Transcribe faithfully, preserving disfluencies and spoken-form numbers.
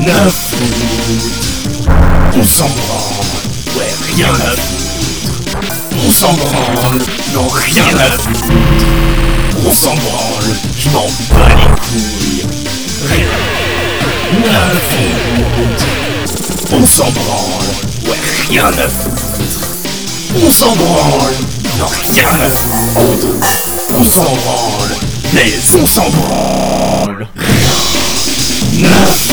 à foutre. On s'en branle, ouais, rien à foutre. On s'en branle, non, rien à foutre. On s'en branle, je m'en bats les couilles. Rien à foutre. On s'en branle, ouais, rien à foutre. On s'en branle, non, rien à foutre. On s'en branle, mais on s'en branle. Rien à foutre.